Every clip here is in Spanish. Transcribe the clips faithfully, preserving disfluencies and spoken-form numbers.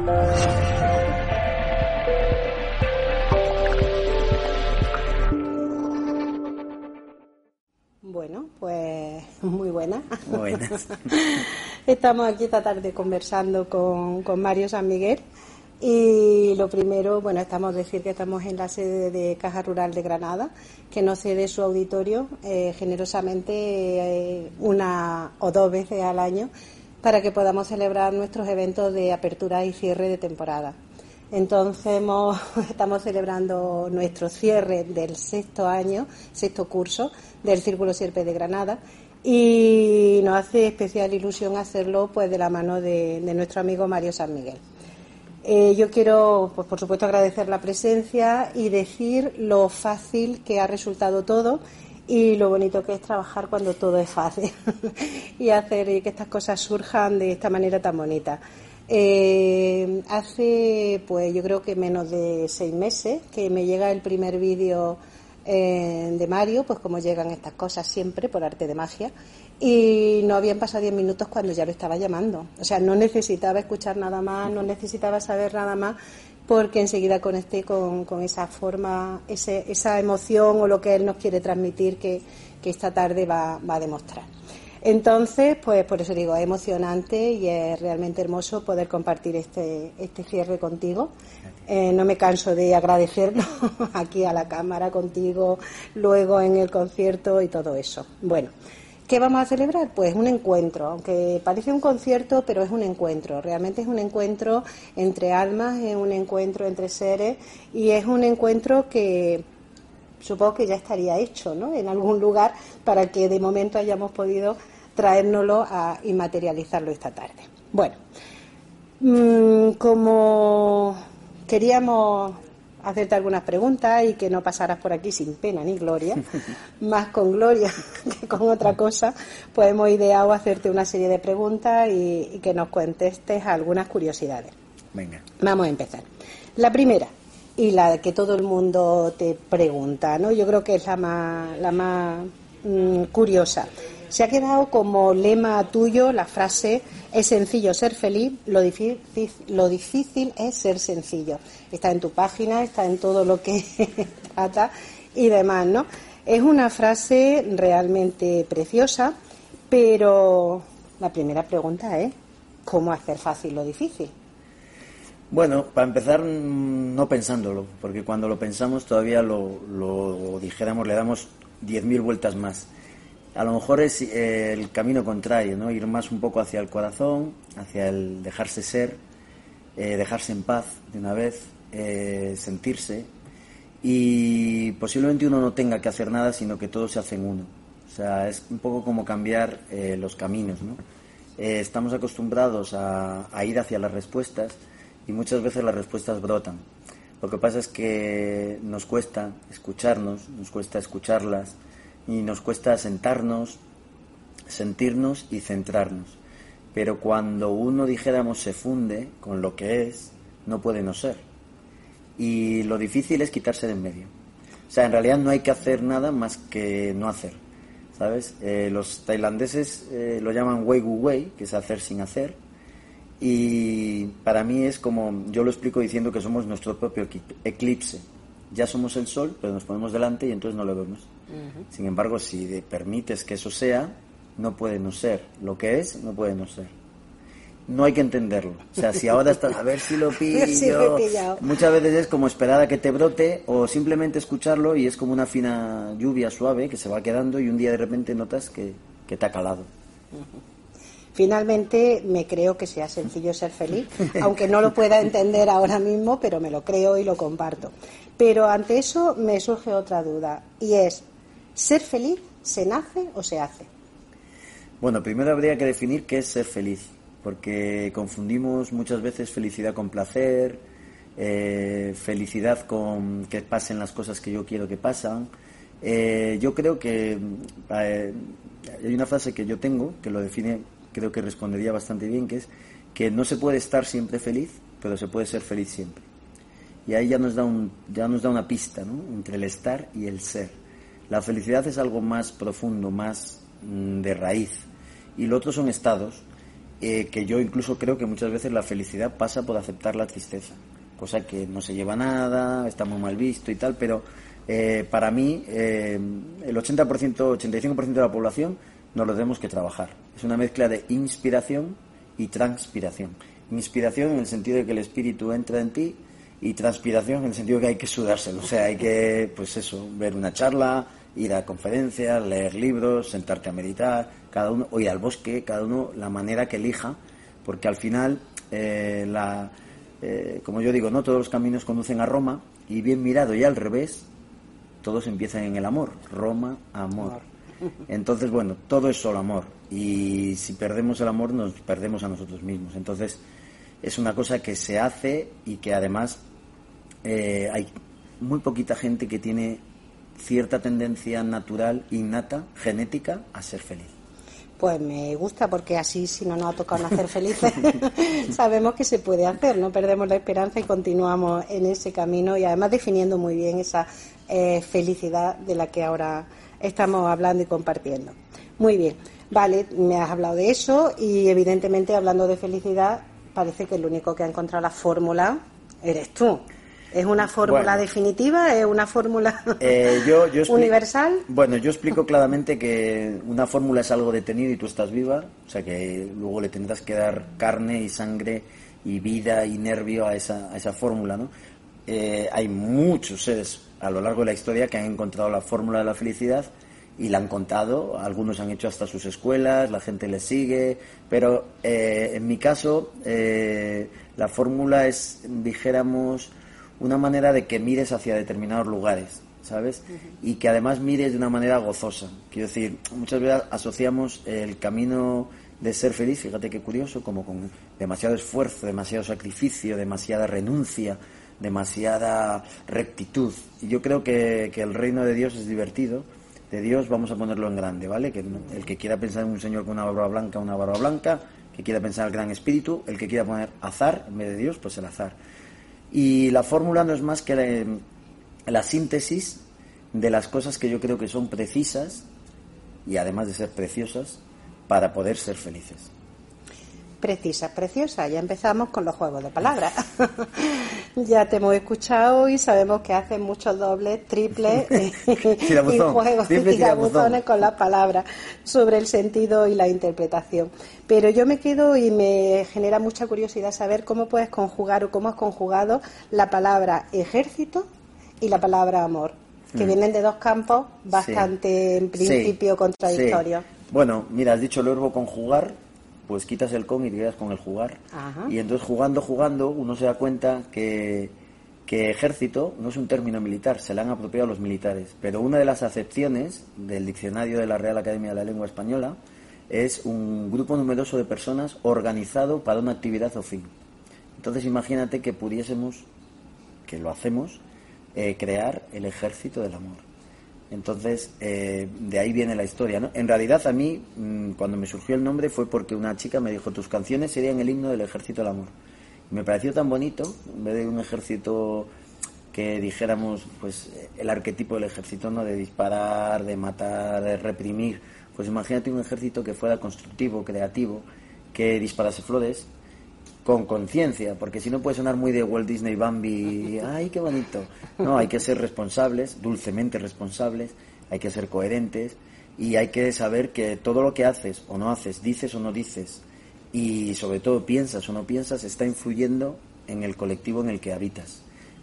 Bueno, pues muy buena. Muy buenas. Estamos aquí esta tarde conversando con, con Mario San Miguel y lo primero, bueno, estamos a decir que estamos en la sede de Caja Rural de Granada, que nos cede su auditorio eh, generosamente eh, una o dos veces al año para que podamos celebrar nuestros eventos de apertura y cierre de temporada. Entonces hemos, estamos celebrando nuestro cierre del sexto año, sexto curso del Círculo Sierpe de Granada y nos hace especial ilusión hacerlo pues de la mano de, de nuestro amigo Mario San Miguel. Eh, yo quiero, pues por supuesto, agradecer la presencia y decir lo fácil que ha resultado todo y lo bonito que es trabajar cuando todo es fácil y hacer que estas cosas surjan de esta manera tan bonita. Eh, hace, pues yo creo que menos de seis meses que me llega el primer vídeo eh, de Mario, pues como llegan estas cosas siempre por arte de magia, y no habían pasado diez minutos cuando ya lo estaba llamando. O sea, no necesitaba escuchar nada más, no necesitaba saber nada más, porque enseguida conecté con, con esa forma, ese, esa emoción o lo que él nos quiere transmitir que, que esta tarde va, va a demostrar. Entonces, pues por eso digo, es emocionante y es realmente hermoso poder compartir este, este cierre contigo. Eh, no me canso de agradecerlo aquí a la cámara, contigo, luego en el concierto y todo eso. Bueno, ¿qué vamos a celebrar? Pues un encuentro, aunque parece un concierto, pero es un encuentro. Realmente es un encuentro entre almas, es un encuentro entre seres y es un encuentro que supongo que ya estaría hecho, ¿no?, en algún lugar para que de momento hayamos podido traérnoslo a, y materializarlo esta tarde. Bueno, mmm, como queríamos hacerte algunas preguntas y que no pasaras por aquí sin pena ni gloria, más con gloria que con otra cosa, pues hemos ideado hacerte una serie de preguntas y, y que nos contestes algunas curiosidades. Venga. Vamos a empezar. La primera, y la que todo el mundo te pregunta, ¿no? Yo creo que es la más, la más mmm, curiosa. Se ha quedado como lema tuyo la frase: es sencillo ser feliz, lo difícil, lo difícil es ser sencillo. Está en tu página, está en todo lo que trata y demás, ¿no? Es una frase realmente preciosa, pero la primera pregunta es: ¿cómo hacer fácil lo difícil? Bueno, para empezar, no pensándolo, porque cuando lo pensamos todavía lo, lo dijéramos, le damos diez mil vueltas más. A lo mejor es eh, el camino contrario, ¿no? Ir más un poco hacia el corazón, hacia el dejarse ser, eh, dejarse en paz de una vez, eh, sentirse, y posiblemente uno no tenga que hacer nada, sino que todo se hace en uno. O sea, es un poco como cambiar eh, los caminos, ¿no? Eh, estamos acostumbrados a, a ir hacia las respuestas y muchas veces las respuestas brotan. Lo que pasa es que nos cuesta escucharnos, nos cuesta escucharlas, y nos cuesta sentarnos, sentirnos y centrarnos. Pero cuando uno, dijéramos, se funde con lo que es, no puede no ser. Y lo difícil es quitarse de en medio. O sea, en realidad no hay que hacer nada más que no hacer, ¿sabes? Eh, los tailandeses eh, lo llaman wei gu wei, que es hacer sin hacer. Y para mí es como, yo lo explico diciendo que somos nuestro propio eclipse. Ya somos el sol, pero nos ponemos delante y entonces no lo vemos. Uh-huh. Sin embargo, si permites que eso sea, no puede no ser. Lo que es, no puede no ser. No hay que entenderlo. O sea, si ahora estás a ver si lo pillo, sí, muchas veces es como esperar a que te brote o simplemente escucharlo y es como una fina lluvia suave que se va quedando y un día de repente notas que, que te ha calado. Uh-huh. Finalmente, me creo que sea sencillo ser feliz, aunque no lo pueda entender ahora mismo, pero me lo creo y lo comparto. Pero ante eso me surge otra duda, y es: ¿ser feliz se nace o se hace? Bueno, primero habría que definir qué es ser feliz, porque confundimos muchas veces felicidad con placer, eh, felicidad con que pasen las cosas que yo quiero que pasan. Eh, yo creo que eh, hay una frase que yo tengo que lo define, creo que respondería bastante bien, que es que no se puede estar siempre feliz, pero se puede ser feliz siempre. Y ahí ya nos da un, ya nos da una pista, ¿no?, entre el estar y el ser. La felicidad es algo más profundo, más mm, de raíz, y lo otro son estados. eh, que yo incluso creo que muchas veces la felicidad pasa por aceptar la tristeza, cosa que no se lleva nada, está muy mal visto y tal, pero eh, para mí eh, el ochenta por ciento, ochenta y cinco por ciento de la población nos lo tenemos que trabajar. Es una mezcla de inspiración y transpiración. Inspiración en el sentido de que el espíritu entra en ti, y transpiración en el sentido de que hay que sudárselo. O sea, hay que, pues eso, ver una charla, ir a conferencias, leer libros, sentarte a meditar, cada uno, o ir al bosque, cada uno la manera que elija, porque al final, eh, la, eh, como yo digo, no todos los caminos conducen a Roma, y bien mirado y al revés, todos empiezan en el amor. Roma, amor. Entonces, bueno, todo es solo amor, y si perdemos el amor nos perdemos a nosotros mismos. Entonces es una cosa que se hace y que además eh, hay muy poquita gente que tiene cierta tendencia natural, innata, genética, a ser feliz. Pues me gusta, porque así, si no nos ha tocado nacer felices, sabemos que se puede hacer, no perdemos la esperanza y continuamos en ese camino, y además definiendo muy bien esa eh, felicidad de la que ahora estamos hablando y compartiendo. Muy bien, vale, me has hablado de eso, y evidentemente, hablando de felicidad, parece que el único que ha encontrado la fórmula eres tú. ¿Es una fórmula bueno, definitiva? ¿Es una fórmula eh, yo, yo expli- universal? Bueno, yo explico claramente que una fórmula es algo detenido y tú estás viva, o sea que luego le tendrás que dar carne y sangre y vida y nervio a esa, a esa fórmula, ¿no? Eh, hay muchos seres a lo largo de la historia que han encontrado la fórmula de la felicidad y la han contado, algunos han hecho hasta sus escuelas, la gente les sigue, pero eh, en mi caso eh, la fórmula es, dijéramos, una manera de que mires hacia determinados lugares, ¿sabes? Uh-huh. Y que además mires de una manera gozosa. Quiero decir, muchas veces asociamos el camino de ser feliz, fíjate qué curioso, como con demasiado esfuerzo, demasiado sacrificio, demasiada renuncia, demasiada rectitud. Y yo creo que, que el reino de Dios es divertido. De Dios vamos a ponerlo en grande, ¿vale? Que el que quiera pensar en un señor con una barba blanca, una barba blanca, que quiera pensar en el gran espíritu, el que quiera poner azar en vez de Dios, pues el azar. Y la fórmula no es más que la, la síntesis de las cosas que yo creo que son precisas, y además de ser preciosas, para poder ser felices. Precisa, preciosa. Ya empezamos con los juegos de palabras. Ya te hemos escuchado y sabemos que haces muchos dobles, triples y juegos de tirabuzones con las palabras sobre el sentido y la interpretación. Pero yo me quedo y me genera mucha curiosidad saber cómo puedes conjugar o cómo has conjugado la palabra ejército y la palabra amor, que mm. vienen de dos campos bastante, sí. en principio, sí. contradictorios. Sí. Bueno, mira, has dicho el verbo conjugar, pues quitas el con y te quedas con el jugar. Ajá. Y entonces jugando, jugando, uno se da cuenta que, que ejército no es un término militar, se le han apropiado los militares. Pero una de las acepciones del diccionario de la Real Academia de la Lengua Española es un grupo numeroso de personas organizado para una actividad o fin. Entonces imagínate que pudiésemos, que lo hacemos, eh, crear el ejército del amor. Entonces, eh, de ahí viene la historia, ¿no? En realidad, a mí, mmm, cuando me surgió el nombre fue porque una chica me dijo, tus canciones serían el himno del ejército del amor. Y me pareció tan bonito, en vez de un ejército que dijéramos, pues, el arquetipo del ejército, ¿no? De disparar, de matar, de reprimir. Pues imagínate un ejército que fuera constructivo, creativo, que disparase flores, con conciencia, porque si no puede sonar muy de Walt Disney Bambi, ¡ay, qué bonito! No, hay que ser responsables, dulcemente responsables, hay que ser coherentes y hay que saber que todo lo que haces o no haces, dices o no dices y sobre todo piensas o no piensas, está influyendo en el colectivo en el que habitas.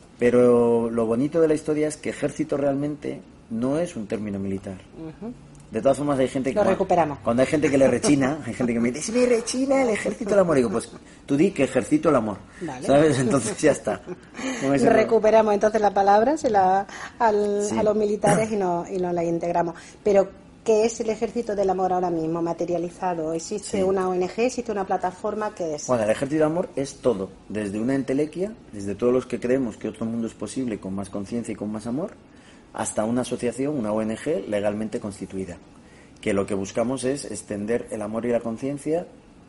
Pero lo bonito de la historia es que ejército realmente no es un término militar. Uh-huh. De todas formas hay gente que lo recuperamos. Cuando hay gente que le rechina, hay gente que me dice, me rechina el ejército del amor. Y digo, pues tú di que ejercito el amor, vale. ¿Sabes? Entonces ya está. Recuperamos no... entonces la palabra se la, al, sí. a los militares y nos y nos la integramos. Pero ¿qué es el ejército del amor ahora mismo materializado? ¿Existe sí. una O N G? ¿Existe una plataforma? ¿Qué es? Bueno, el ejército del amor es todo, desde una entelequia, desde todos los que creemos que otro mundo es posible con más conciencia y con más amor, hasta una asociación, una O N G legalmente constituida, que lo que buscamos es extender el amor y la conciencia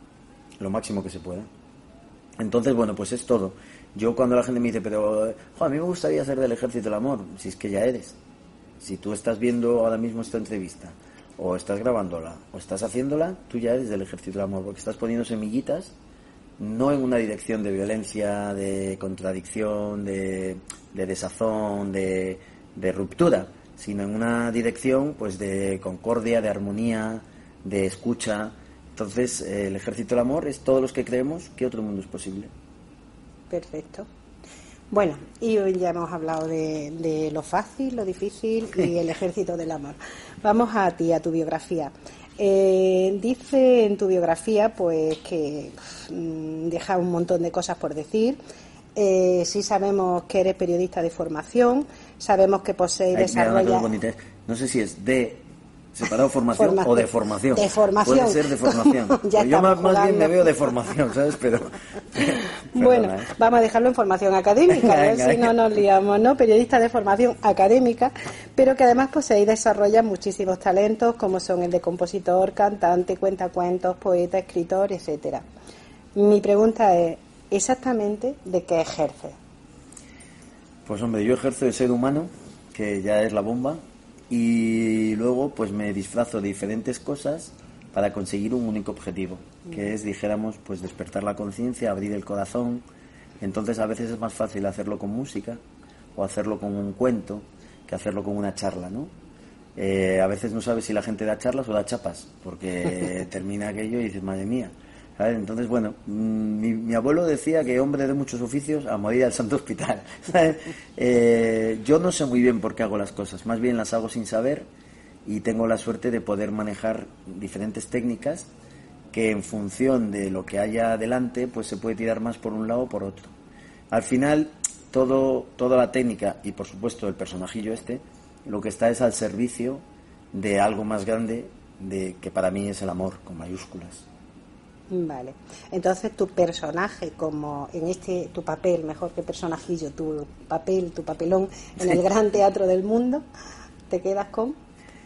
lo máximo que se pueda. Entonces, bueno, pues es todo. Yo cuando la gente me dice, pero jo, a mí me gustaría ser del ejército del amor, si es que ya eres. Si tú estás viendo ahora mismo esta entrevista, o estás grabándola, o estás haciéndola, tú ya eres del ejército del amor, porque estás poniendo semillitas, no en una dirección de violencia, de contradicción, de, de desazón, de, de ruptura, sino en una dirección pues de concordia, de armonía, de escucha. Entonces, eh, el ejército del amor es todos los que creemos que otro mundo es posible. Perfecto. Bueno, y hoy ya hemos hablado de, de lo fácil, lo difícil y el ejército del amor. Vamos a ti, a tu biografía. Eh, dice en tu biografía pues que mmm, deja un montón de cosas por decir. Eh, sí sabemos que eres periodista de formación, sabemos que posees y desarrollas... No sé si es de... ¿Separado formación, formación o de formación? De formación. Puede ser de formación. Pues yo más, más bien me veo de formación, ¿sabes? Pero... Bueno, Perdona, ¿eh? Vamos a dejarlo en formación académica, a ver si no nos liamos, ¿no? Periodista de formación académica, pero que además posee y desarrolla muchísimos talentos, como son el de compositor, cantante, cuentacuentos, poeta, escritor, etcétera. Mi pregunta es, ¿exactamente de qué ejerces? Pues hombre, yo ejerzo de ser humano, que ya es la bomba, y luego pues me disfrazo de diferentes cosas para conseguir un único objetivo, que es, dijéramos, pues despertar la conciencia, abrir el corazón. Entonces a veces es más fácil hacerlo con música o hacerlo con un cuento que hacerlo con una charla, ¿no? Eh, a veces no sabes si la gente da charlas o da chapas, porque termina aquello y dices, madre mía, ¿sabes? Entonces, bueno, mi, mi abuelo decía que hombre de muchos oficios a morir al santo hospital, ¿sabes? Eh, yo no sé muy bien por qué hago las cosas, más bien las hago sin saber, y tengo la suerte de poder manejar diferentes técnicas que en función de lo que haya delante pues se puede tirar más por un lado o por otro. Al final todo toda la técnica y por supuesto el personajillo este lo que está es al servicio de algo más grande, de que para mí es el amor con mayúsculas. Vale, entonces tu personaje, como en este, tu papel, mejor que personajillo, tu papel, tu papelón en el gran teatro del mundo, ¿te quedas con?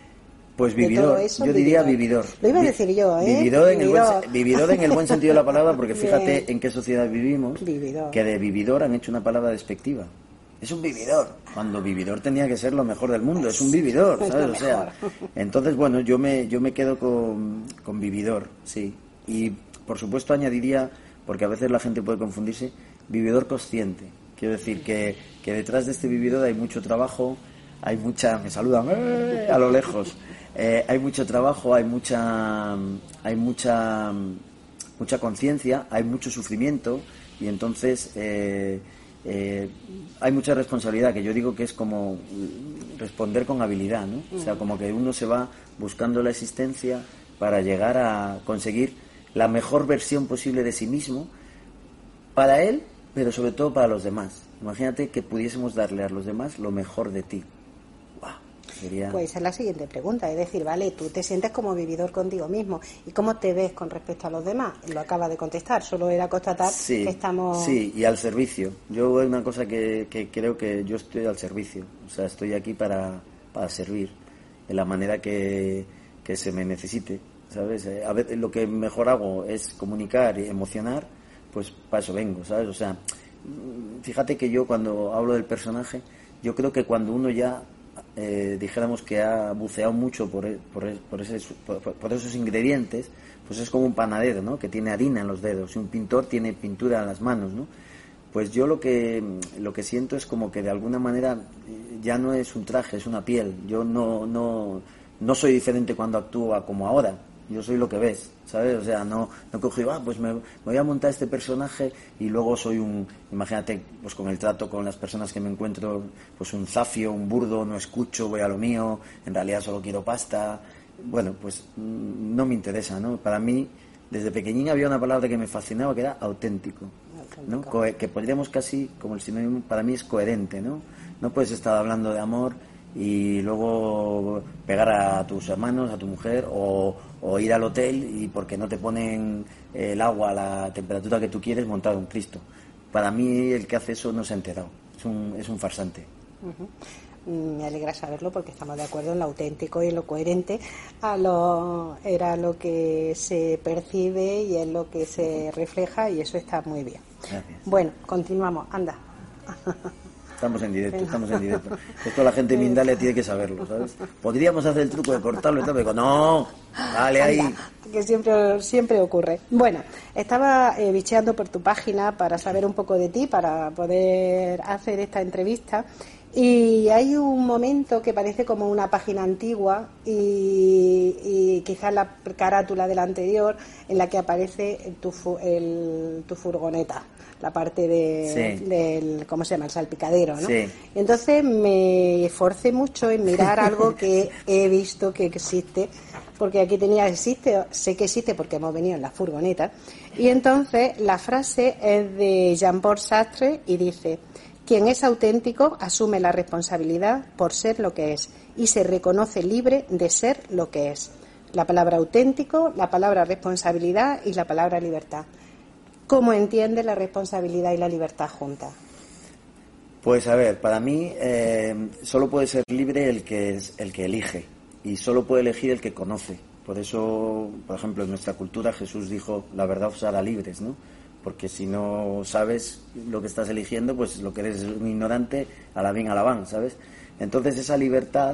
Pues vividor, eso, yo diría vividor. Lo iba a decir yo, ¿eh? Vividor en, vividor. El, buen, vividor en el buen sentido de la palabra, porque fíjate Bien. en qué sociedad vivimos, vividor. Que de vividor han hecho una palabra despectiva. Es un vividor, cuando vividor tenía que ser lo mejor del mundo, es un vividor, ¿sabes? O sea, entonces, bueno, yo me yo me quedo con, con vividor, sí. Y, por supuesto, añadiría, porque a veces la gente puede confundirse, vividor consciente. Quiero decir que, que detrás de este vividor hay mucho trabajo, hay mucha... Me saludan ¡eh! A lo lejos. Eh, hay mucho trabajo, hay mucha hay mucha mucha conciencia, hay mucho sufrimiento, y entonces eh, eh, hay mucha responsabilidad, que yo digo que es como responder con habilidad, ¿no? O sea, como que uno se va buscando la existencia para llegar a conseguir la mejor versión posible de sí mismo para él, pero sobre todo para los demás. Imagínate que pudiésemos darle a los demás lo mejor de ti. Sería... Pues esa es la siguiente pregunta, es decir, vale, tú te sientes como vividor contigo mismo, ¿y cómo te ves con respecto a los demás? Lo acaba de contestar, solo era constatar sí, que estamos... Sí, y al servicio. Yo hay una cosa que, que creo que yo estoy al servicio, o sea, estoy aquí para, para servir de la manera que, que se me necesite, ¿sabes? A veces lo que mejor hago es comunicar y emocionar, pues para eso vengo, ¿sabes? O sea, fíjate que yo cuando hablo del personaje, yo creo que cuando uno ya... Eh, dijéramos que ha buceado mucho por, por, por, ese, por, por esos ingredientes, pues es como un panadero, ¿no? Que tiene harina en los dedos, y un pintor tiene pintura en las manos, ¿no? Pues yo lo que lo que siento es como que de alguna manera ya no es un traje, es una piel. Yo no no no soy diferente cuando actúo como ahora. Yo soy lo que ves, ¿sabes? O sea, no no cojo y ah, pues me, me voy a montar este personaje y luego soy un, imagínate, pues con el trato con las personas que me encuentro, pues un zafio, un burdo, no escucho, voy a lo mío, en realidad solo quiero pasta. Bueno, pues no me interesa, ¿no? Para mí, desde pequeñín había una palabra que me fascinaba, que era auténtico, ¿no? Co- que podríamos casi, como el sinónimo, para mí es coherente, ¿no? No puedes estar hablando de amor y luego pegar a tus hermanos, a tu mujer, o, o ir al hotel y porque no te ponen el agua a la temperatura que tú quieres, montar un Cristo. Para mí el que hace eso no se ha enterado, es un, es un farsante. Uh-huh. Me alegra saberlo porque estamos de acuerdo en lo auténtico y en lo coherente. A lo, era lo que se percibe y es lo que se refleja, y eso está muy bien. Gracias. Bueno, continuamos, anda. Estamos en directo, estamos en directo. Esto la gente de Mindalia tiene que saberlo, ¿sabes? Podríamos hacer el truco de cortarlo y tal, pero digo, no, dale ahí. Anda, que siempre, siempre ocurre. Bueno, estaba eh, bicheando por tu página para saber un poco de ti, para poder hacer esta entrevista. Y hay un momento que parece como una página antigua y, y quizás la carátula de la anterior en la que aparece tu, fu, el, tu furgoneta, la parte de, sí. del, ¿cómo se llama? El salpicadero, ¿no? Sí. Entonces me esforcé mucho en mirar algo que he visto que existe, porque aquí tenía existe, sé que existe porque hemos venido en la furgoneta, y entonces la frase es de Jean-Paul Sartre y dice: quien es auténtico asume la responsabilidad por ser lo que es y se reconoce libre de ser lo que es. La palabra auténtico, la palabra responsabilidad y la palabra libertad. ¿Cómo entiende la responsabilidad y la libertad juntas? Pues a ver, para mí eh, solo puede ser libre el que es el que elige y solo puede elegir el que conoce. Por eso, por ejemplo, en nuestra cultura Jesús dijo: la verdad os hará libres, ¿no? Porque si no sabes lo que estás eligiendo, pues lo que eres un ignorante, a la bien, a la van, ¿sabes? Entonces esa libertad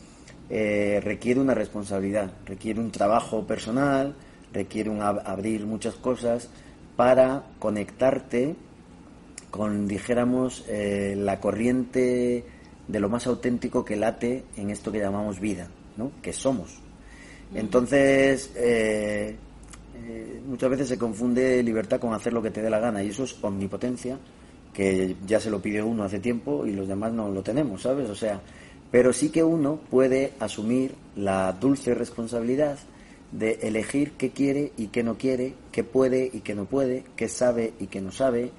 eh, requiere una responsabilidad, requiere un trabajo personal, requiere un ab- abrir muchas cosas para conectarte con, dijéramos, eh, la corriente de lo más auténtico que late en esto que llamamos vida, ¿no? Que somos. Entonces, eh, eh, muchas veces se confunde libertad con hacer lo que te dé la gana, y eso es omnipotencia, que ya se lo pidió uno hace tiempo y los demás no lo tenemos, ¿sabes? O sea, pero sí que uno puede asumir la dulce responsabilidad de elegir qué quiere y qué no quiere, qué puede y qué no puede, qué sabe y qué no sabe,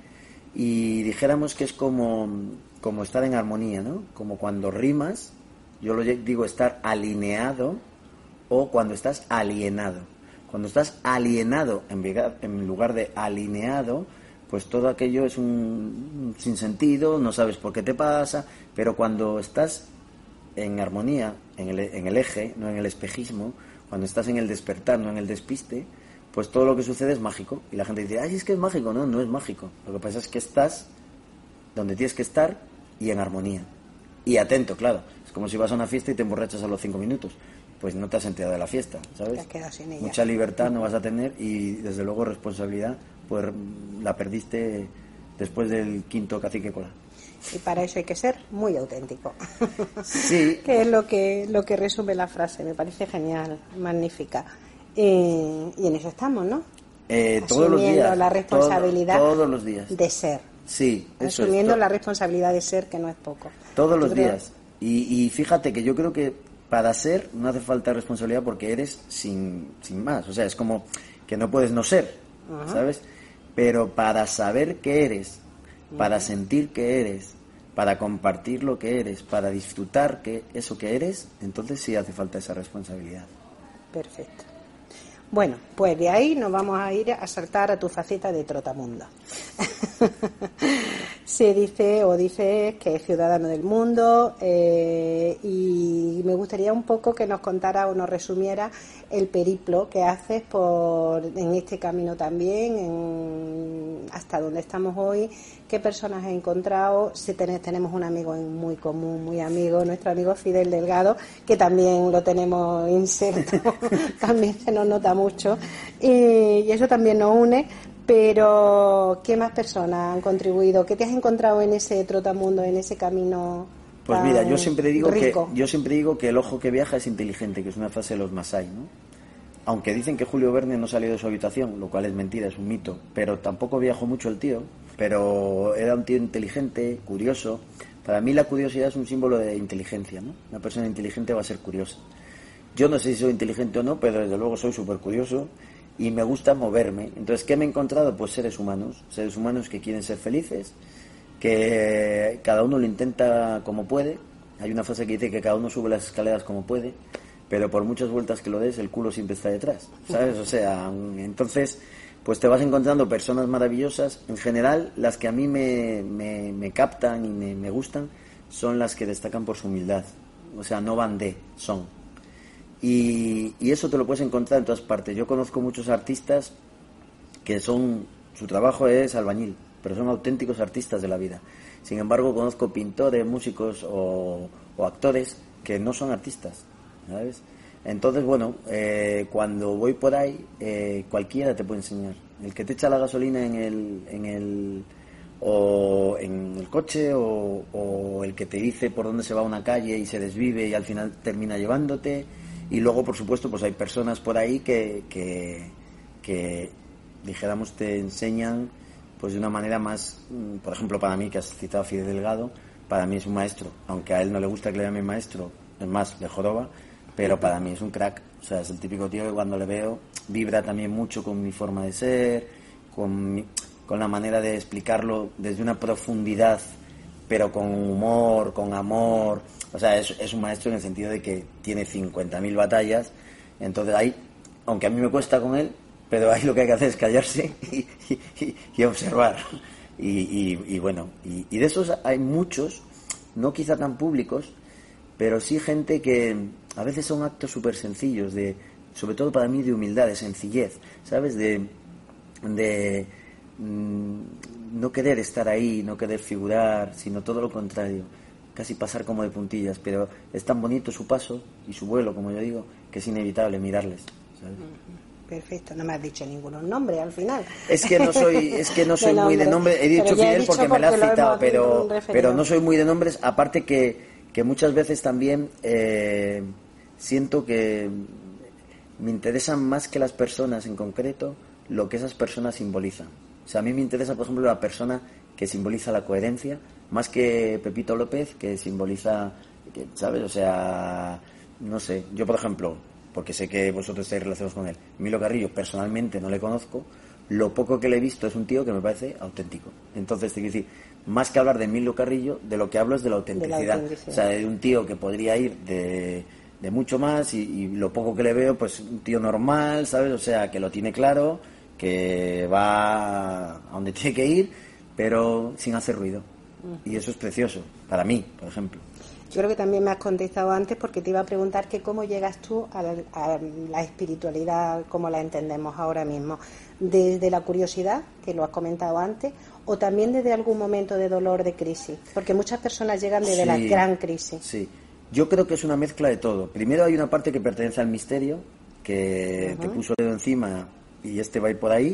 y dijéramos que es como, como estar en armonía, ¿no? Como cuando rimas, yo lo digo estar alineado, o cuando estás alienado. Cuando estás alienado en lugar de alineado, pues todo aquello es un sinsentido, no sabes por qué te pasa, pero cuando estás en armonía, en el, en el eje, no en el espejismo, cuando estás en el despertar, no en el despiste, pues todo lo que sucede es mágico. Y la gente dice: ay, es que es mágico. No, no es mágico. Lo que pasa es que estás donde tienes que estar y en armonía. Y atento, claro. Es como si vas a una fiesta y te emborrachas a los cinco minutos. Pues no te has enterado de la fiesta, ¿sabes? Te has quedado sin ella. Mucha libertad no vas a tener y, desde luego, responsabilidad, pues la perdiste después del quinto cacique cola. Y para eso hay que ser muy auténtico. Sí. Que es lo que lo que resume la frase. Me parece genial, magnífica. Eh, y en eso estamos, ¿no? Eh, todos los días. la responsabilidad todo, todos los días. de ser. Sí, eso Asumiendo es. la responsabilidad de ser, que no es poco. Todos los creo... días. Y, y fíjate que yo creo que para ser no hace falta responsabilidad, porque eres sin, sin más. O sea, es como que no puedes no ser, uh-huh. ¿sabes? Pero para saber que eres, para uh-huh. sentir que eres, para compartir lo que eres, para disfrutar que eso que eres, entonces sí hace falta esa responsabilidad. Perfecto. Bueno, pues de ahí nos vamos a ir a saltar a tu faceta de trotamundo. Se dice o dices que es ciudadano del mundo, eh, y me gustaría un poco que nos contara o nos resumiera el periplo que haces por en este camino también, en, hasta donde estamos hoy, qué personas has encontrado. Si tenés, tenemos un amigo muy común, muy amigo, nuestro amigo Fidel Delgado, que también lo tenemos inserto, también se nos nota mucho, y, y eso también nos une. Pero, ¿qué más personas han contribuido? ¿Qué te has encontrado en ese trotamundo, en ese camino? Pues mira, yo siempre digo rico? que yo siempre digo que el ojo que viaja es inteligente, que es una frase de los Masái, ¿no? Aunque dicen que Julio Verne no salió de su habitación, lo cual es mentira, es un mito, pero tampoco viajó mucho el tío, pero era un tío inteligente, curioso. Para mí la curiosidad es un símbolo de inteligencia, ¿no? Una persona inteligente va a ser curiosa. Yo no sé si soy inteligente o no, pero desde luego soy súper curioso. Y me gusta moverme. Entonces, ¿qué me he encontrado? Pues seres humanos. Seres humanos que quieren ser felices, que cada uno lo intenta como puede. Hay una frase que dice que cada uno sube las escaleras como puede, pero por muchas vueltas que lo des, el culo siempre está detrás, ¿sabes? O sea, entonces, pues te vas encontrando personas maravillosas. En general, las que a mí me, me, me captan y me, me gustan son las que destacan por su humildad. O sea, no van de, son. Y, y eso te lo puedes encontrar en todas partes. Yo conozco muchos artistas que son, su trabajo es albañil, pero son auténticos artistas de la vida. Sin embargo, conozco pintores, músicos o, o actores que no son artistas, ¿sabes? Entonces, bueno, eh, cuando voy por ahí, eh, cualquiera te puede enseñar. El que te echa la gasolina en el, en el, o en el coche, o, o el que te dice por dónde se va una calle y se desvive y al final termina llevándote. Y luego, por supuesto, pues hay personas por ahí que, que, que dijéramos, te enseñan pues de una manera más, por ejemplo, para mí, que has citado a Fidel Delgado, para mí es un maestro, aunque a él no le gusta que le llamen maestro, es más, de joroba, pero para mí es un crack. O sea, es el típico tío que cuando le veo vibra también mucho con mi forma de ser, con, mi, con la manera de explicarlo desde una profundidad, pero con humor, con amor. O sea, es, es un maestro en el sentido de que tiene cincuenta mil batallas, entonces ahí, aunque a mí me cuesta con él, pero ahí lo que hay que hacer es callarse y, y, y observar. Y, y, y bueno, y, y de esos hay muchos, no quizá tan públicos, pero sí gente que a veces son actos súper sencillos, de, sobre todo para mí de humildad, de sencillez, ¿sabes? De, de mmm, no querer estar ahí, no querer figurar, sino todo lo contrario, casi pasar como de puntillas, pero es tan bonito su paso y su vuelo, como yo digo, que es inevitable mirarles, ¿sabes? Perfecto, no me has dicho ningún nombre al final. Es que no soy, es que no soy de muy de nombre. He dicho Fidel he dicho porque, porque me la has citado, pero, pero no soy muy de nombres. Aparte que, que muchas veces también eh, siento que me interesan más que las personas en concreto lo que esas personas simbolizan. O sea, a mí me interesa, por ejemplo, la persona que simboliza la coherencia, más que Pepito López, que simboliza, ¿sabes? O sea, no sé. Yo, por ejemplo, porque sé que vosotros estáis relacionados con él, Milo Carrillo personalmente no le conozco, lo poco que le he visto es un tío que me parece auténtico. Entonces, te quiero decir, más que hablar de Milo Carrillo, de lo que hablo es de la autenticidad, de la autenticidad. O sea, de un tío que podría ir de, de mucho más y, y lo poco que le veo, pues un tío normal, ¿sabes? O sea, que lo tiene claro, que va a donde tiene que ir, pero sin hacer ruido. Uh-huh. Y eso es precioso, para mí, por ejemplo. Yo creo que también me has contestado antes porque te iba a preguntar que cómo llegas tú a la, a la espiritualidad como la entendemos ahora mismo. Desde la curiosidad, que lo has comentado antes, o también desde algún momento de dolor, de crisis. Porque muchas personas llegan desde sí, la gran crisis. Sí, yo creo que es una mezcla de todo. Primero hay una parte que pertenece al misterio, que uh-huh. te puso el dedo encima y este va a ir por ahí.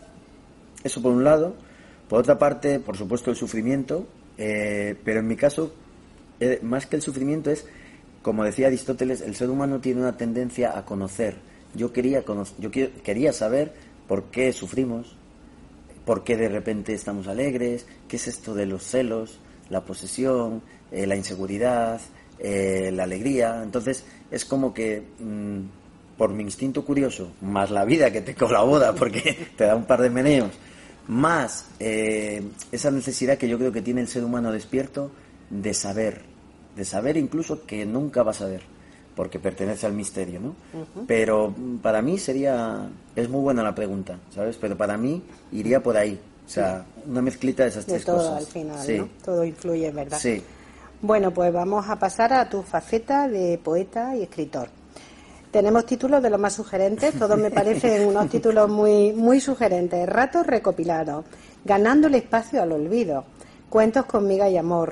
Eso por un lado. Por otra parte, por supuesto, el sufrimiento. Eh, pero en mi caso, Eh, más que el sufrimiento es, como decía Aristóteles, el ser humano tiene una tendencia a conocer. Yo quería conocer, yo quiero, quería saber por qué sufrimos, por qué de repente estamos alegres, qué es esto de los celos, la posesión, eh, la inseguridad, eh, la alegría. Entonces es como que mmm, por mi instinto curioso, más la vida que te colabora porque te da un par de meneos, más eh, esa necesidad que yo creo que tiene el ser humano despierto de saber, de saber incluso que nunca vas a ver, porque pertenece al misterio, ¿no? Uh-huh. Pero para mí sería, es muy buena la pregunta, ¿sabes? Pero para mí iría por ahí, o sea, una mezclita de esas de tres todo cosas. Al final, sí. ¿no? Todo influye, ¿verdad? Sí. Bueno, pues vamos a pasar a tu faceta de poeta y escritor. Tenemos títulos de los más sugerentes, todos me parecen unos títulos muy, muy sugerentes. Ratos recopilados, Ganando el espacio al olvido, Cuentos con miga y amor,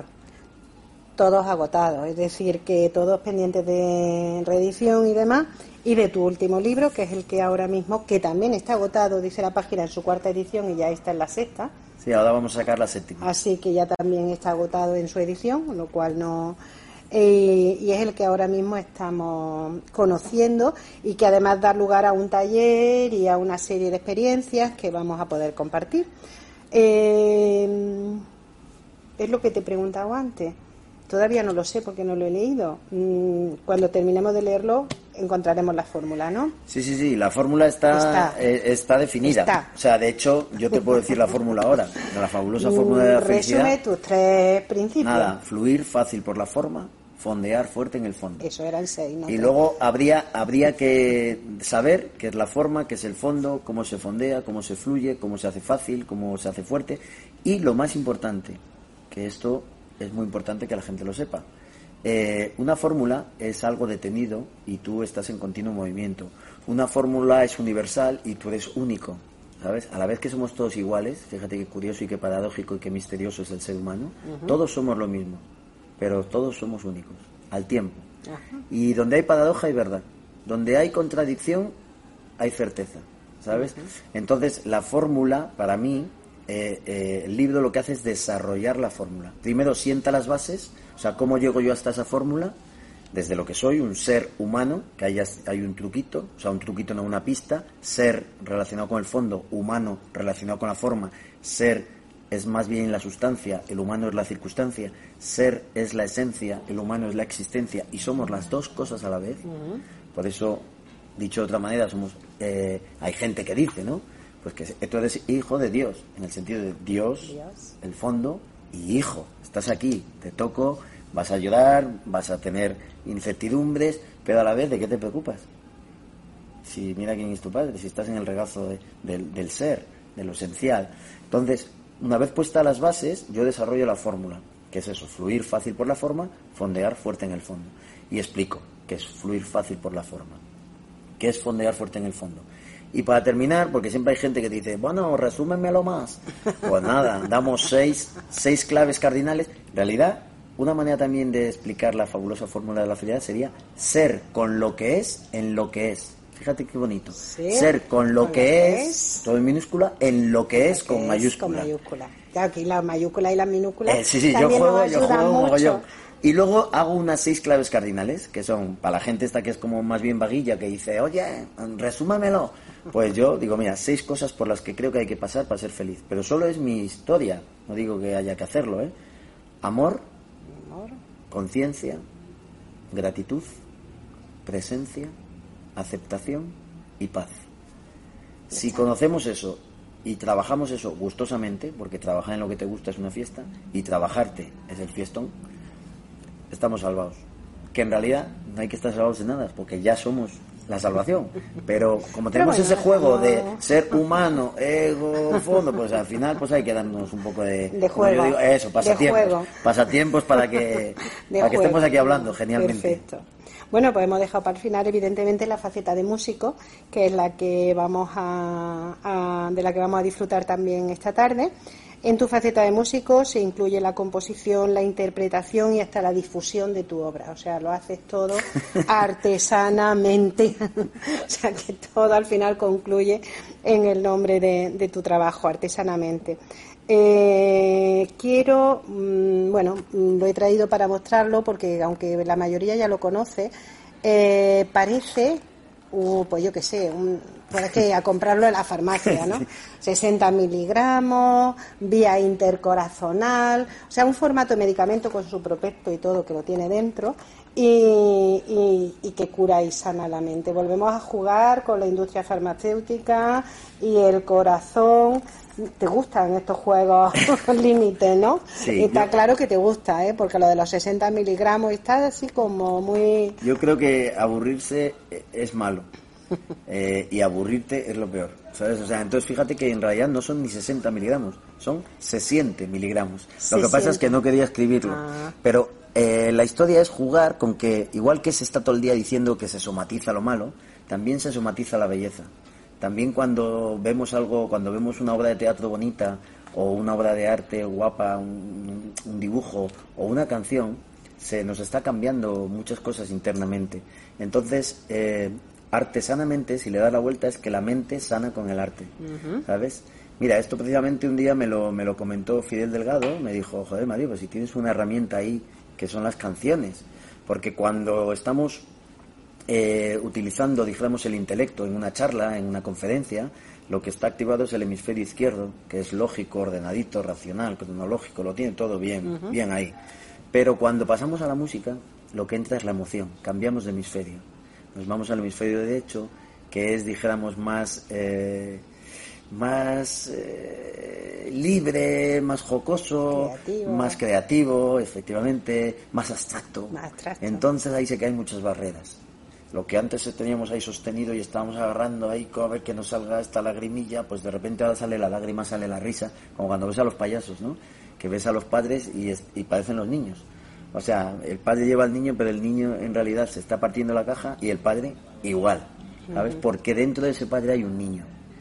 todos agotados, es decir, que todos pendientes de reedición y demás, y de tu último libro, que es el que ahora mismo, que también está agotado, dice la página, en su cuarta edición y ya está en la sexta. Sí, ahora vamos a sacar la séptima. Así que ya también está agotado en su edición, con lo cual no... Eh, y es el que ahora mismo estamos conociendo y que además da lugar a un taller y a una serie de experiencias que vamos a poder compartir. Eh, es lo que te he preguntado antes. Todavía no lo sé porque no lo he leído. Cuando terminemos de leerlo encontraremos la fórmula, ¿no? Sí, sí, sí, la fórmula está está, eh, está definida. Está. O sea, de hecho, yo te puedo decir la fórmula ahora. La fabulosa fórmula de la felicidad. Resume tus tres principios. Nada, fluir fácil por la forma, fondear fuerte en el fondo. Eso eran seis, ¿no? Y luego habría habría que saber qué es la forma, qué es el fondo, cómo se fondea, cómo se fluye, cómo se hace fácil, cómo se hace fuerte. Y lo más importante, que esto es muy importante que la gente lo sepa. Eh, una fórmula es algo detenido y tú estás en continuo movimiento. Una fórmula es universal y tú eres único. ¿sabes? A la vez que somos todos iguales, fíjate qué curioso y qué paradójico y qué misterioso es el ser humano, uh-huh. Todos somos lo mismo, pero todos somos únicos, al tiempo. Uh-huh. Y donde hay paradoja hay verdad, donde hay contradicción hay certeza, ¿sabes? Uh-huh. Entonces, la fórmula, para mí, eh, eh, el libro lo que hace es desarrollar la fórmula. Primero sienta las bases, o sea, ¿cómo llego yo hasta esa fórmula? Desde lo que soy, un ser humano, que hay, hay un truquito, o sea, un truquito no una pista, ser relacionado con el fondo, humano relacionado con la forma, ser es más bien la sustancia, el humano es la circunstancia, ser es la esencia, el humano es la existencia, y somos las dos cosas a la vez. Uh-huh. Por eso, dicho de otra manera, somos eh, hay gente que dice, ¿no? Pues que tú eres hijo de Dios, en el sentido de Dios, Dios, el fondo, y hijo, estás aquí, te toco, vas a llorar, vas a tener incertidumbres, pero a la vez, ¿de qué te preocupas? Si mira quién es tu padre, si estás en el regazo de, de, del ser, de lo esencial. Entonces, una vez puestas las bases, yo desarrollo la fórmula, que es eso, fluir fácil por la forma, fondear fuerte en el fondo. Y explico qué es fluir fácil por la forma, qué es fondear fuerte en el fondo. Y para terminar, porque siempre hay gente que dice, bueno, resúmenmelo más. Pues nada, damos seis, seis claves cardinales. En realidad, una manera también de explicar la fabulosa fórmula de la felicidad sería ser con lo que es en lo que es. Fíjate qué bonito. Sí, ser con lo, con que, lo que es, es, todo en minúscula, en lo que, es, con, es mayúscula. con mayúscula. Claro, aquí la mayúscula y la minúscula eh, sí, sí, también yo juego, nos ayudan yo juego mucho. Mogollón. Y luego hago unas seis claves cardinales, que son, para la gente esta que es como más bien vaguilla, que dice, oye, resúmamelo. Pues yo digo, mira, seis cosas por las que creo que hay que pasar para ser feliz. Pero solo es mi historia, no digo que haya que hacerlo, ¿eh? Amor, Amor. conciencia, gratitud, presencia, aceptación y paz. Si conocemos eso y trabajamos eso gustosamente, porque trabajar en lo que te gusta es una fiesta, y trabajarte es el fiestón, estamos salvados. Que en realidad no hay que estar salvados de nada, porque ya somos la salvación. Pero como tenemos Pero bueno, ese juego no. de ser humano, ego, fondo, pues al final pues hay que darnos un poco de, de juego. Yo digo, eso, pasatiempos. Pasatiempos para que, para que estemos aquí hablando genialmente. Perfecto. Bueno, pues hemos dejado para el final, evidentemente, la faceta de músico, que es la que vamos a, a de la que vamos a disfrutar también esta tarde. En tu faceta de músico se incluye la composición, la interpretación y hasta la difusión de tu obra. O sea, lo haces todo artesanamente. O sea, que todo al final concluye en el nombre de, de tu trabajo, artesanamente. Eh, quiero, mmm, bueno, lo he traído para mostrarlo porque aunque la mayoría ya lo conoce, eh, parece, uh, pues yo qué sé, un, pues que a comprarlo en la farmacia, ¿no? sesenta miligramos, vía intercorazonal, o sea, un formato de medicamento con su prospecto y todo que lo tiene dentro y, y, y que cura y sana la mente. Volvemos a jugar con la industria farmacéutica y el corazón. ¿Te gustan estos juegos límite, no? Sí, y está yo... claro que te gusta, ¿eh? Porque lo de los sesenta miligramos está así como muy... Yo creo que aburrirse es malo. Eh, y aburrirte es lo peor, ¿sabes? O sea, entonces fíjate que en realidad no son ni sesenta miligramos, son sesenta miligramos. Lo que pasa es que no quería escribirlo. Ah. Pero eh, la historia es jugar con que, igual que se está todo el día diciendo que se somatiza lo malo, también se somatiza la belleza. También cuando vemos algo, cuando vemos una obra de teatro bonita o una obra de arte guapa, un, un dibujo o una canción, se nos está cambiando muchas cosas internamente. Entonces, eh, artesanamente, si le das la vuelta, es que la mente sana con el arte, uh-huh. ¿sabes? Mira, esto precisamente un día me lo, me lo comentó Fidel Delgado, me dijo, joder, Mario, pues si tienes una herramienta ahí, que son las canciones, porque cuando estamos... Eh, utilizando, dijéramos, el intelecto en una charla, en una conferencia, lo que está activado es el hemisferio izquierdo, que es lógico, ordenadito, racional, cronológico, lo tiene todo bien, uh-huh. bien ahí. Pero cuando pasamos a la música, lo que entra es la emoción, cambiamos de hemisferio. Nos vamos al hemisferio derecho, que es, dijéramos, más... Eh, más eh, libre, más jocoso, creativo. más creativo, efectivamente, más abstracto. más abstracto. Entonces ahí se caen muchas barreras. Lo que antes teníamos ahí sostenido y estábamos agarrando ahí a ver que nos salga esta lagrimilla, pues de repente ahora sale la lágrima, sale la risa, como cuando ves a los payasos, ¿no? Que ves a los padres y, es, y parecen los niños. O sea, el padre lleva al niño, pero el niño en realidad se está partiendo la caja y el padre igual, ¿sabes? Uh-huh. Porque dentro de ese padre hay un niño.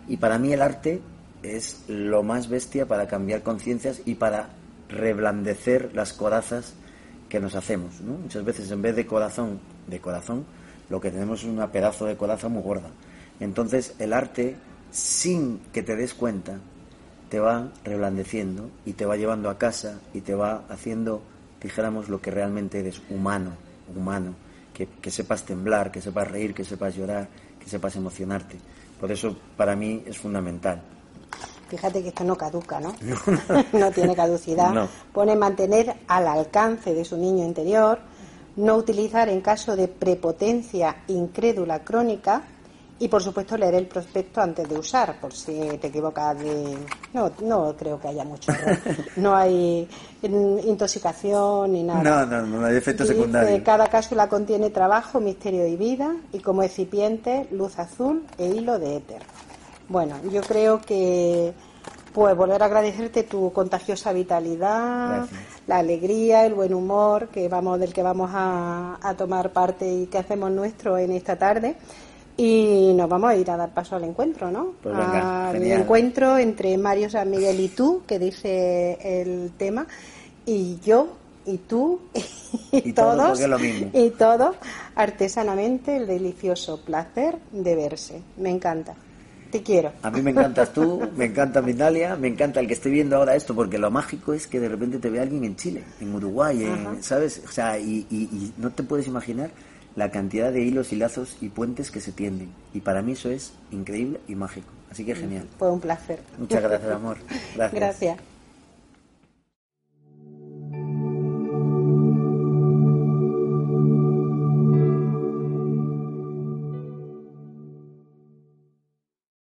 Y para mí el arte es lo más bestia para cambiar conciencias y para reblandecer las corazas que nos hacemos, ¿no? Muchas veces en vez de corazón, de corazón, lo que tenemos es una pedazo de coraza muy gorda. Entonces el arte, sin que te des cuenta, te va reblandeciendo y te va llevando a casa y te va haciendo, dijéramos, lo que realmente eres, humano, humano, que, que sepas temblar, que sepas reír, que sepas llorar, que sepas emocionarte. Por eso para mí es fundamental. Fíjate que esto no caduca, ¿no? No, no. No tiene caducidad. No. Pone mantener al alcance de su niño interior, no utilizar en caso de prepotencia incrédula crónica y, por supuesto, leer el prospecto antes de usar, por si te equivocas de... No, no creo que haya mucho error. No hay intoxicación ni nada. No, no, no hay efecto Dice, secundario. cada cápsula contiene trabajo, misterio y vida, y como excipiente, luz azul e hilo de éter. Bueno, yo creo que pues volver a agradecerte tu contagiosa vitalidad, Gracias. La alegría, el buen humor que vamos del que vamos a, a tomar parte y que hacemos nuestro en esta tarde. Y nos vamos a ir a dar paso al encuentro, ¿no? Pues venga, al genial. encuentro entre Mario San Miguel y tú, que dice el tema, y yo y tú y, Y todo, todos porque es lo mismo. y todos artesanamente el delicioso placer de verse. Me encanta. Te quiero. A mí me encantas tú, me encanta Mindalia, me encanta el que esté viendo ahora esto, porque lo mágico es que de repente te ve alguien en Chile, en Uruguay, en, ¿sabes? O sea, y, y, y no te puedes imaginar la cantidad de hilos y lazos y puentes que se tienden. Y para mí eso es increíble y mágico. Así que genial. Fue un placer. Muchas gracias, amor. Gracias. Gracias.